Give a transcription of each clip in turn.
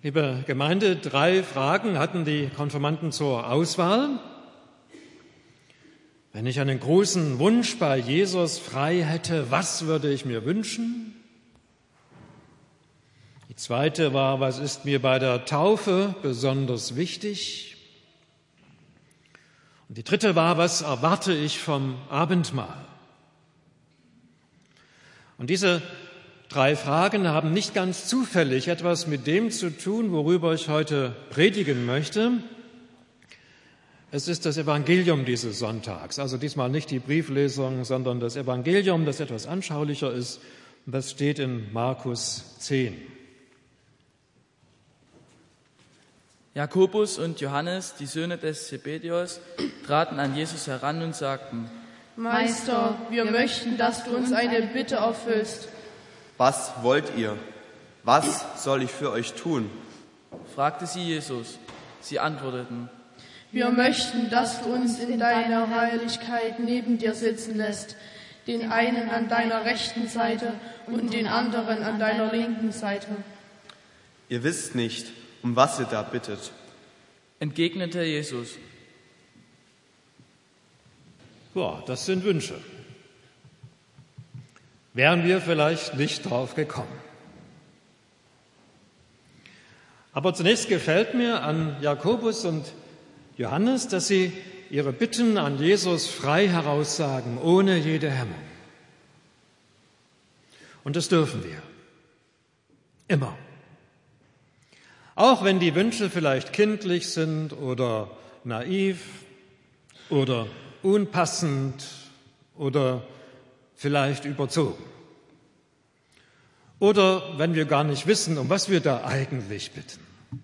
Liebe Gemeinde, 3 Fragen hatten die Konfirmanden zur Auswahl. Wenn ich einen großen Wunsch bei Jesus frei hätte, was würde ich mir wünschen? Die zweite war, was ist mir bei der Taufe besonders wichtig? Und die dritte war, was erwarte ich vom Abendmahl? Und diese 3 Fragen haben nicht ganz zufällig etwas mit dem zu tun, worüber ich heute predigen möchte. Es ist das Evangelium dieses Sonntags, also diesmal nicht die Brieflesung, sondern das Evangelium, das etwas anschaulicher ist. Und das steht in Markus 10. Jakobus und Johannes, die Söhne des Zebedäus, traten an Jesus heran und sagten: Meister, wir möchten, dass du uns eine Bitte erfüllst. Was wollt ihr? Was soll ich für euch tun? fragte sie Jesus. Sie antworteten: Wir möchten, dass du uns in deiner Heiligkeit neben dir sitzen lässt, den einen an deiner rechten Seite und den anderen an deiner linken Seite. Ihr wisst nicht, um was ihr da bittet. Entgegnete Jesus: Ja, das sind Wünsche. Wären wir vielleicht nicht drauf gekommen. Aber zunächst gefällt mir an Jakobus und Johannes, dass sie ihre Bitten an Jesus frei heraussagen, ohne jede Hemmung. Und das dürfen wir. Immer. Auch wenn die Wünsche vielleicht kindlich sind oder naiv oder unpassend oder vielleicht überzogen. Oder wenn wir gar nicht wissen, um was wir da eigentlich bitten.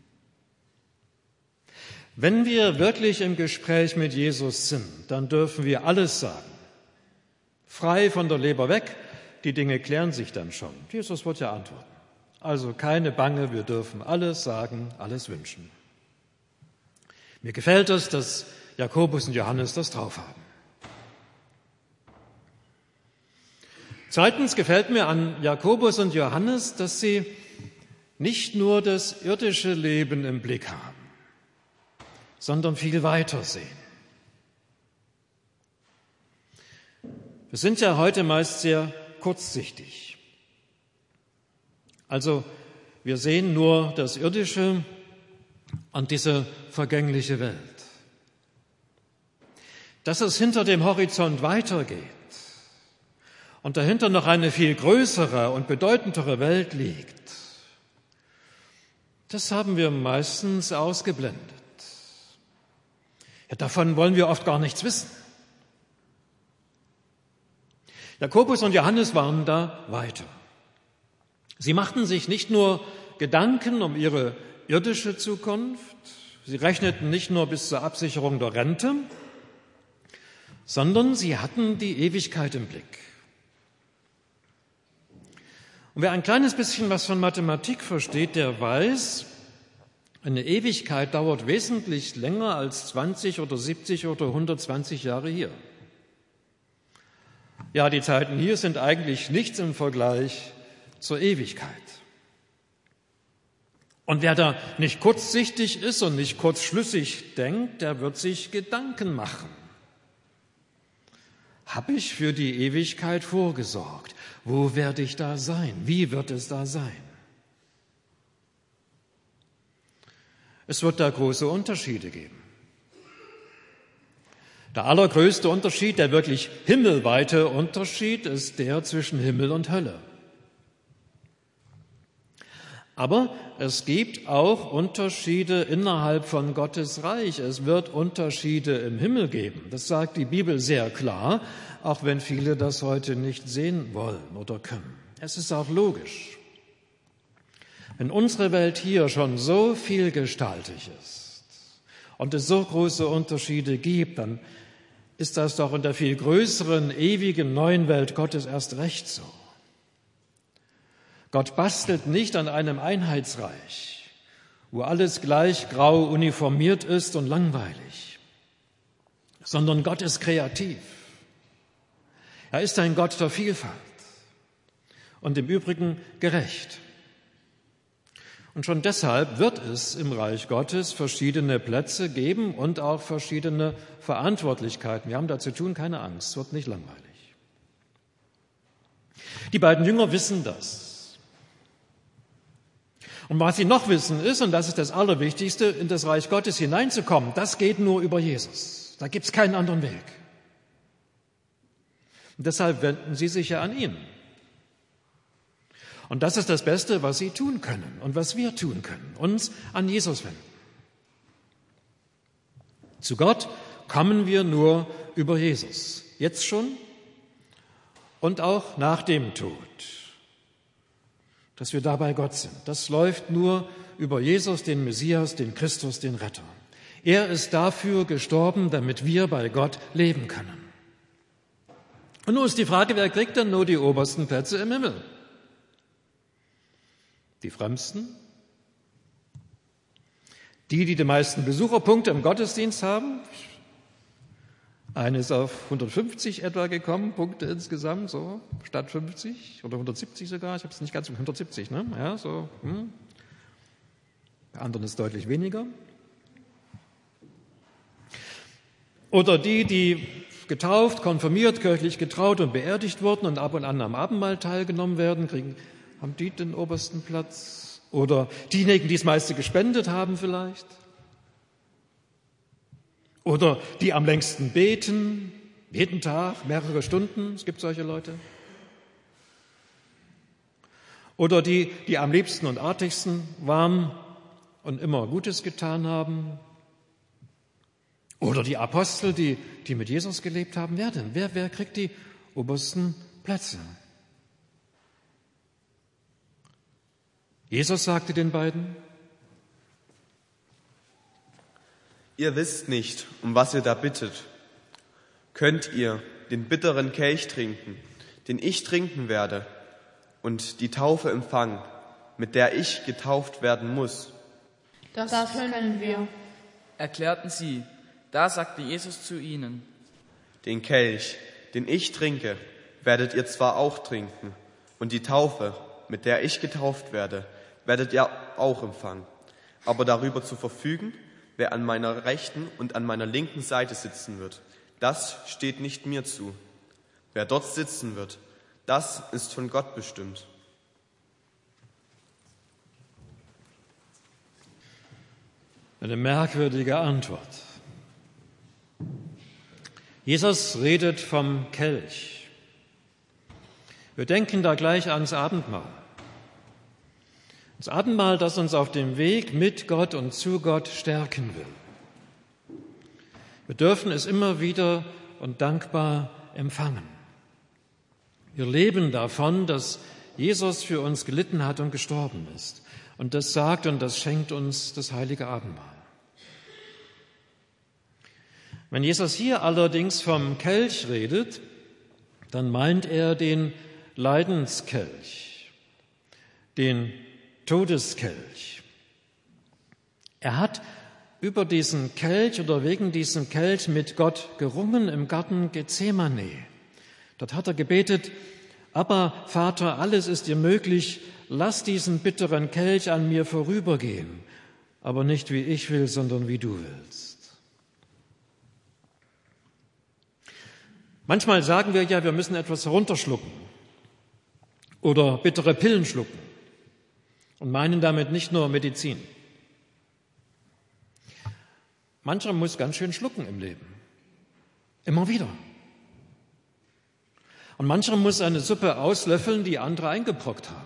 Wenn wir wirklich im Gespräch mit Jesus sind, dann dürfen wir alles sagen. Frei von der Leber weg, die Dinge klären sich dann schon. Jesus wird ja antworten. Also keine Bange, wir dürfen alles sagen, alles wünschen. Mir gefällt es, dass Jakobus und Johannes das drauf haben. Zweitens gefällt mir an Jakobus und Johannes, dass sie nicht nur das irdische Leben im Blick haben, sondern viel weiter sehen. Wir sind ja heute meist sehr kurzsichtig. Also wir sehen nur das Irdische und diese vergängliche Welt. Dass es hinter dem Horizont weitergeht und dahinter noch eine viel größere und bedeutendere Welt liegt, das haben wir meistens ausgeblendet. Ja, davon wollen wir oft gar nichts wissen. Jakobus und Johannes waren da weiter. Sie machten sich nicht nur Gedanken um ihre irdische Zukunft, sie rechneten nicht nur bis zur Absicherung der Rente, sondern sie hatten die Ewigkeit im Blick. Und wer ein kleines bisschen was von Mathematik versteht, der weiß, eine Ewigkeit dauert wesentlich länger als 20 oder 70 oder 120 Jahre hier. Ja, die Zeiten hier sind eigentlich nichts im Vergleich zur Ewigkeit. Und wer da nicht kurzsichtig ist und nicht kurzschlüssig denkt, der wird sich Gedanken machen. Habe ich für die Ewigkeit vorgesorgt? Wo werde ich da sein? Wie wird es da sein? Es wird da große Unterschiede geben. Der allergrößte Unterschied, der wirklich himmelweite Unterschied, ist der zwischen Himmel und Hölle. Aber es gibt auch Unterschiede innerhalb von Gottes Reich. Es wird Unterschiede im Himmel geben. Das sagt die Bibel sehr klar, auch wenn viele das heute nicht sehen wollen oder können. Es ist auch logisch. Wenn unsere Welt hier schon so vielgestaltig ist und es so große Unterschiede gibt, dann ist das doch in der viel größeren, ewigen neuen Welt Gottes erst recht so. Gott bastelt nicht an einem Einheitsreich, wo alles gleich grau uniformiert ist und langweilig, sondern Gott ist kreativ. Er ist ein Gott der Vielfalt und im Übrigen gerecht. Und schon deshalb wird es im Reich Gottes verschiedene Plätze geben und auch verschiedene Verantwortlichkeiten. Wir haben da zu tun, keine Angst, es wird nicht langweilig. Die beiden Jünger wissen das. Und was sie noch wissen ist, und das ist das Allerwichtigste, in das Reich Gottes hineinzukommen, das geht nur über Jesus. Da gibt es keinen anderen Weg. Und deshalb wenden sie sich ja an ihn. Und das ist das Beste, was sie tun können und was wir tun können, uns an Jesus wenden. Zu Gott kommen wir nur über Jesus, jetzt schon und auch nach dem Tod. Dass wir da bei Gott sind, das läuft nur über Jesus, den Messias, den Christus, den Retter. Er ist dafür gestorben, damit wir bei Gott leben können. Und nun ist die Frage, wer kriegt denn nur die obersten Plätze im Himmel? Die Frömmsten? Die die meisten Besucherpunkte im Gottesdienst haben? Eine ist auf 150 etwa gekommen, Punkte insgesamt, so statt 50 oder 170 sogar. Ich habe es nicht ganz, 170, ne? Ja, so. Bei anderen ist deutlich weniger. Oder die getauft, konfirmiert, kirchlich getraut und beerdigt wurden und ab und an am Abendmahl teilgenommen werden, haben die den obersten Platz? Oder diejenigen, die das meiste gespendet haben vielleicht? Oder die am längsten beten, jeden Tag, mehrere Stunden, es gibt solche Leute. Oder die am liebsten und artigsten waren und immer Gutes getan haben. Oder die Apostel, die mit Jesus gelebt haben. Wer denn? Wer kriegt die obersten Plätze? Jesus sagte den beiden: Ihr wisst nicht, um was ihr da bittet. Könnt ihr den bitteren Kelch trinken, den ich trinken werde, und die Taufe empfangen, mit der ich getauft werden muss? Das können wir, Erklärten sie. Da sagte Jesus zu ihnen: Den Kelch, den ich trinke, werdet ihr zwar auch trinken, und die Taufe, mit der ich getauft werde, werdet ihr auch empfangen. Aber darüber zu verfügen, wer an meiner rechten und an meiner linken Seite sitzen wird, das steht nicht mir zu. Wer dort sitzen wird, das ist von Gott bestimmt. Eine merkwürdige Antwort. Jesus redet vom Kelch. Wir denken da gleich ans Abendmahl. Das Abendmahl, das uns auf dem Weg mit Gott und zu Gott stärken will. Wir dürfen es immer wieder und dankbar empfangen. Wir leben davon, dass Jesus für uns gelitten hat und gestorben ist. Und das sagt und das schenkt uns das heilige Abendmahl. Wenn Jesus hier allerdings vom Kelch redet, dann meint er den Leidenskelch, den Todeskelch. Er hat über diesen Kelch oder wegen diesem Kelch mit Gott gerungen im Garten Gethsemane. Dort hat er gebetet: Aber Vater, alles ist dir möglich, lass diesen bitteren Kelch an mir vorübergehen, aber nicht wie ich will, sondern wie du willst. Manchmal sagen wir ja, wir müssen etwas herunterschlucken oder bittere Pillen schlucken und meinen damit nicht nur Medizin. Mancher muss ganz schön schlucken im Leben, immer wieder. Und mancher muss eine Suppe auslöffeln, die andere eingebrockt haben.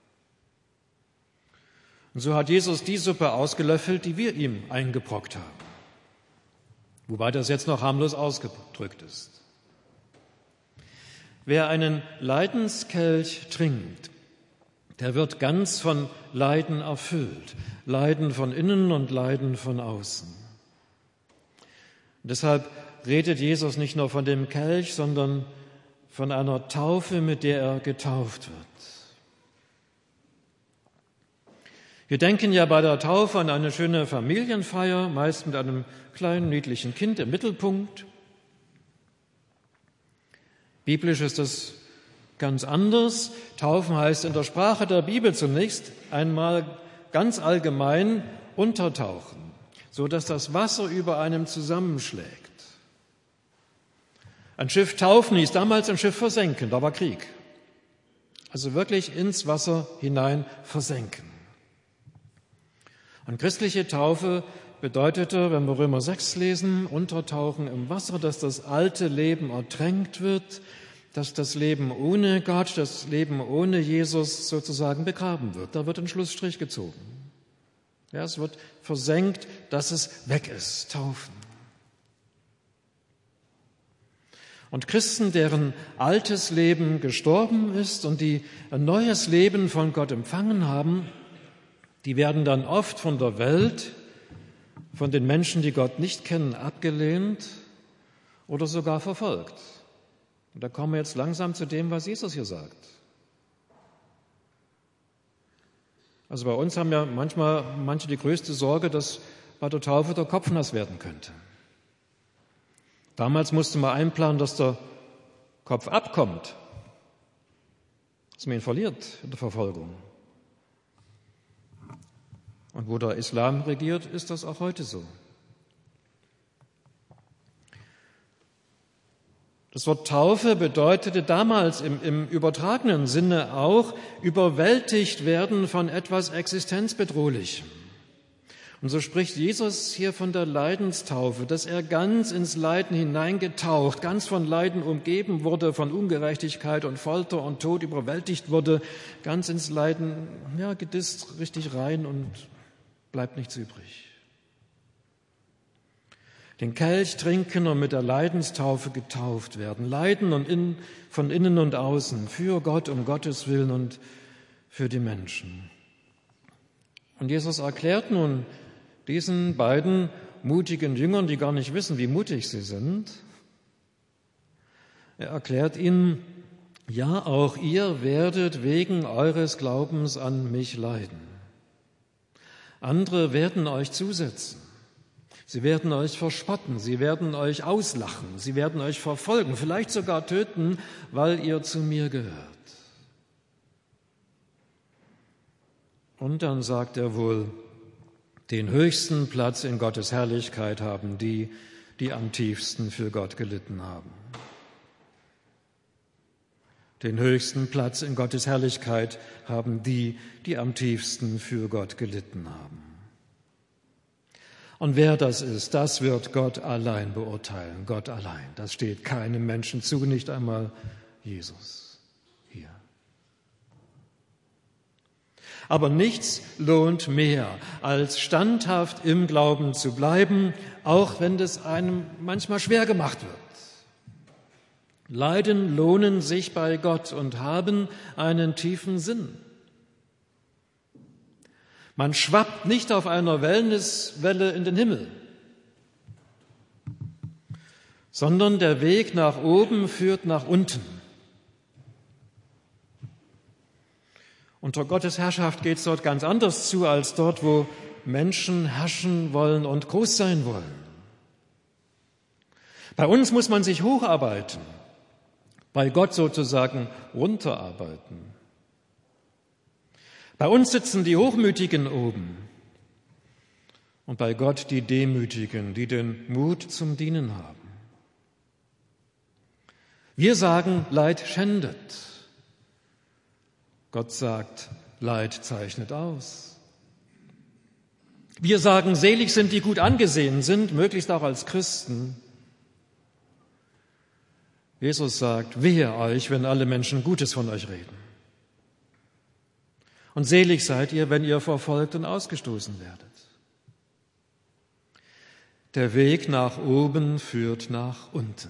Und so hat Jesus die Suppe ausgelöffelt, die wir ihm eingebrockt haben. Wobei das jetzt noch harmlos ausgedrückt ist. Wer einen Leidenskelch trinkt, der wird ganz von Leiden erfüllt. Leiden von innen und Leiden von außen. Und deshalb redet Jesus nicht nur von dem Kelch, sondern von einer Taufe, mit der er getauft wird. Wir denken ja bei der Taufe an eine schöne Familienfeier, meist mit einem kleinen, niedlichen Kind im Mittelpunkt. Biblisch ist das ganz anders. Taufen heißt in der Sprache der Bibel zunächst einmal ganz allgemein untertauchen, so dass das Wasser über einem zusammenschlägt. Ein Schiff taufen hieß damals ein Schiff versenken, da war Krieg. Also wirklich ins Wasser hinein versenken. Und christliche Taufe bedeutete, wenn wir Römer 6 lesen, Untertauchen im Wasser, dass das alte Leben ertränkt wird, dass das Leben ohne Gott, das Leben ohne Jesus sozusagen begraben wird. Da wird ein Schlussstrich gezogen. Ja, es wird versenkt, dass es weg ist. Taufen. Und Christen, deren altes Leben gestorben ist und die ein neues Leben von Gott empfangen haben, die werden dann oft von der Welt, von den Menschen, die Gott nicht kennen, abgelehnt oder sogar verfolgt. Und da kommen wir jetzt langsam zu dem, was Jesus hier sagt. Also bei uns haben ja manche die größte Sorge, dass bei der Taufe der Kopf nass werden könnte. Damals musste man einplanen, dass der Kopf abkommt, dass man ihn verliert in der Verfolgung. Und wo der Islam regiert, ist das auch heute so. Das Wort Taufe bedeutete damals im übertragenen Sinne auch überwältigt werden von etwas Existenzbedrohlichem. Und so spricht Jesus hier von der Leidenstaufe, dass er ganz ins Leiden hineingetaucht, ganz von Leiden umgeben wurde, von Ungerechtigkeit und Folter und Tod überwältigt wurde, ganz ins Leiden, ja, gedisst richtig rein und bleibt nichts übrig. Den Kelch trinken und mit der Leidenstaufe getauft werden. Leiden und von innen und außen, für Gott, um Gottes Willen und für die Menschen. Und Jesus erklärt nun diesen beiden mutigen Jüngern, die gar nicht wissen, wie mutig sie sind, er erklärt ihnen, ja, auch ihr werdet wegen eures Glaubens an mich leiden. Andere werden euch zusetzen. Sie werden euch verspotten, sie werden euch auslachen, sie werden euch verfolgen, vielleicht sogar töten, weil ihr zu mir gehört. Und dann sagt er wohl, den höchsten Platz in Gottes Herrlichkeit haben die, die am tiefsten für Gott gelitten haben. Den höchsten Platz in Gottes Herrlichkeit haben die, die am tiefsten für Gott gelitten haben. Und wer das ist, das wird Gott allein beurteilen. Gott allein. Das steht keinem Menschen zu, nicht einmal Jesus hier. Aber nichts lohnt mehr, als standhaft im Glauben zu bleiben, auch wenn es einem manchmal schwer gemacht wird. Leiden lohnen sich bei Gott und haben einen tiefen Sinn. Man schwappt nicht auf einer Wellnesswelle in den Himmel, sondern der Weg nach oben führt nach unten. Unter Gottes Herrschaft geht es dort ganz anders zu als dort, wo Menschen herrschen wollen und groß sein wollen. Bei uns muss man sich hocharbeiten, bei Gott sozusagen runterarbeiten. Bei uns sitzen die Hochmütigen oben und bei Gott die Demütigen, die den Mut zum Dienen haben. Wir sagen, Leid schändet. Gott sagt, Leid zeichnet aus. Wir sagen, selig sind, die gut angesehen sind, möglichst auch als Christen. Jesus sagt, wehe euch, wenn alle Menschen Gutes von euch reden. Und selig seid ihr, wenn ihr verfolgt und ausgestoßen werdet. Der Weg nach oben führt nach unten.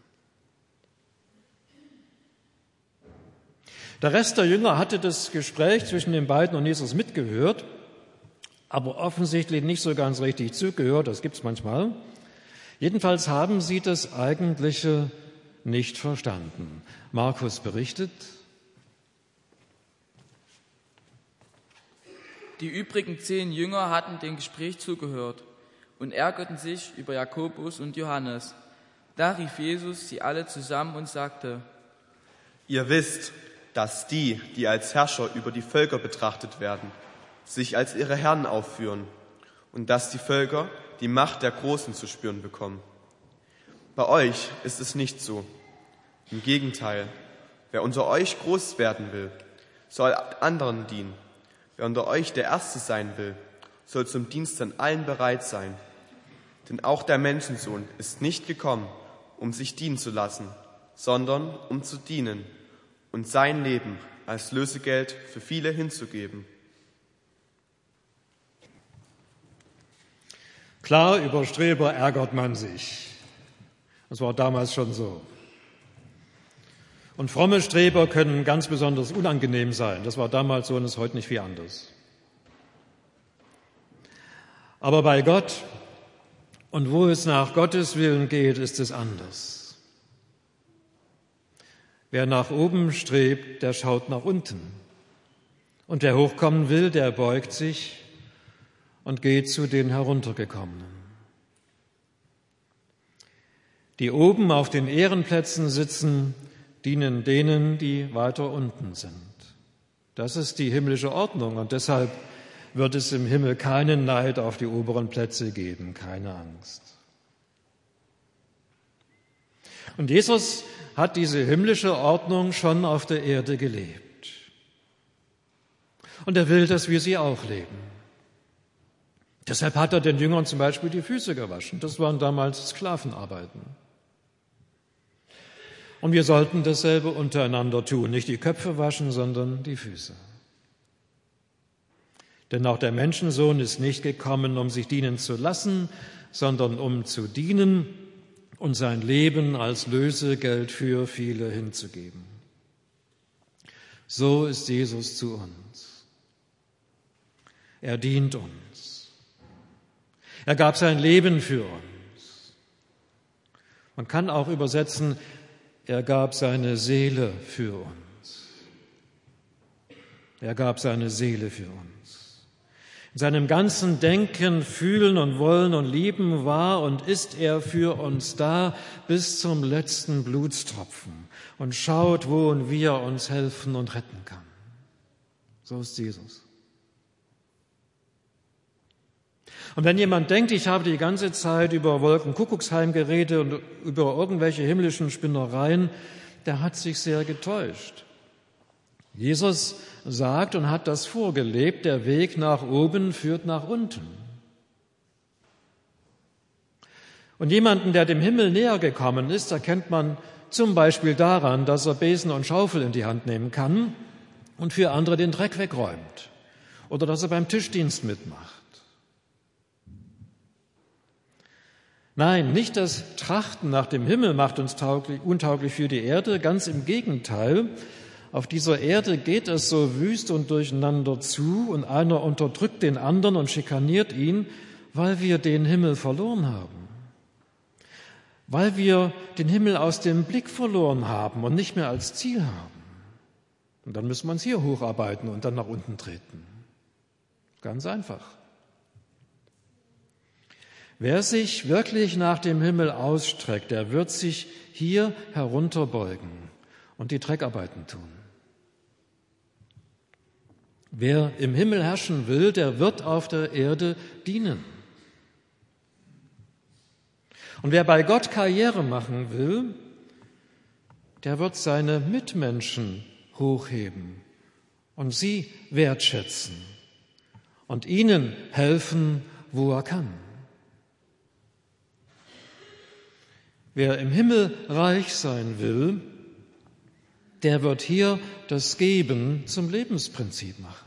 Der Rest der Jünger hatte das Gespräch zwischen den beiden und Jesus mitgehört, aber offensichtlich nicht so ganz richtig zugehört, das gibt's manchmal. Jedenfalls haben sie das Eigentliche nicht verstanden. Markus berichtet, die übrigen 10 Jünger hatten dem Gespräch zugehört und ärgerten sich über Jakobus und Johannes. Da rief Jesus sie alle zusammen und sagte, ihr wisst, dass die als Herrscher über die Völker betrachtet werden, sich als ihre Herren aufführen und dass die Völker die Macht der Großen zu spüren bekommen. Bei euch ist es nicht so. Im Gegenteil, wer unter euch groß werden will, soll anderen dienen. Wer unter euch der Erste sein will, soll zum Dienst an allen bereit sein. Denn auch der Menschensohn ist nicht gekommen, um sich dienen zu lassen, sondern um zu dienen und sein Leben als Lösegeld für viele hinzugeben. Klar, über Streber ärgert man sich. Das war damals schon so. Und fromme Streber können ganz besonders unangenehm sein. Das war damals so und ist heute nicht viel anders. Aber bei Gott und wo es nach Gottes Willen geht, ist es anders. Wer nach oben strebt, der schaut nach unten. Und wer hochkommen will, der beugt sich und geht zu den Heruntergekommenen. Die oben auf den Ehrenplätzen sitzen, dienen denen, die weiter unten sind. Das ist die himmlische Ordnung und deshalb wird es im Himmel keinen Neid auf die oberen Plätze geben, keine Angst. Und Jesus hat diese himmlische Ordnung schon auf der Erde gelebt. Und er will, dass wir sie auch leben. Deshalb hat er den Jüngern zum Beispiel die Füße gewaschen. Das waren damals Sklavenarbeiten. Und wir sollten dasselbe untereinander tun, nicht die Köpfe waschen, sondern die Füße. Denn auch der Menschensohn ist nicht gekommen, um sich dienen zu lassen, sondern um zu dienen und sein Leben als Lösegeld für viele hinzugeben. So ist Jesus zu uns. Er dient uns. Er gab sein Leben für uns. Man kann auch übersetzen, er gab seine Seele für uns. Er gab seine Seele für uns. In seinem ganzen Denken, Fühlen und Wollen und Lieben war und ist er für uns da bis zum letzten Blutstropfen und schaut, wo und wie er uns helfen und retten kann. So ist Jesus. Und wenn jemand denkt, ich habe die ganze Zeit über Wolkenkuckucksheim geredet und über irgendwelche himmlischen Spinnereien, der hat sich sehr getäuscht. Jesus sagt und hat das vorgelebt, der Weg nach oben führt nach unten. Und jemanden, der dem Himmel näher gekommen ist, erkennt man zum Beispiel daran, dass er Besen und Schaufel in die Hand nehmen kann und für andere den Dreck wegräumt oder dass er beim Tischdienst mitmacht. Nein, nicht das Trachten nach dem Himmel macht uns untauglich für die Erde, ganz im Gegenteil. Auf dieser Erde geht es so wüst und durcheinander zu und einer unterdrückt den anderen und schikaniert ihn, weil wir den Himmel verloren haben. Weil wir den Himmel aus dem Blick verloren haben und nicht mehr als Ziel haben. Und dann müssen wir uns hier hocharbeiten und dann nach unten treten. Ganz einfach. Wer sich wirklich nach dem Himmel ausstreckt, der wird sich hier herunterbeugen und die Dreckarbeiten tun. Wer im Himmel herrschen will, der wird auf der Erde dienen. Und wer bei Gott Karriere machen will, der wird seine Mitmenschen hochheben und sie wertschätzen und ihnen helfen, wo er kann. Wer im Himmel reich sein will, der wird hier das Geben zum Lebensprinzip machen.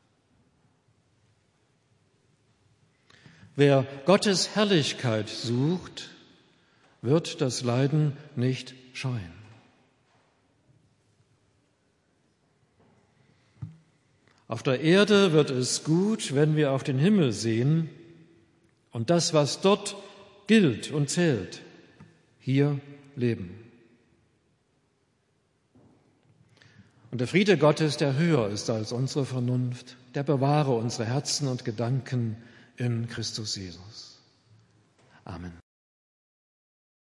Wer Gottes Herrlichkeit sucht, wird das Leiden nicht scheuen. Auf der Erde wird es gut, wenn wir auf den Himmel sehen und das, was dort gilt und zählt, hier leben. Und der Friede Gottes, der höher ist als unsere Vernunft, der bewahre unsere Herzen und Gedanken in Christus Jesus. Amen.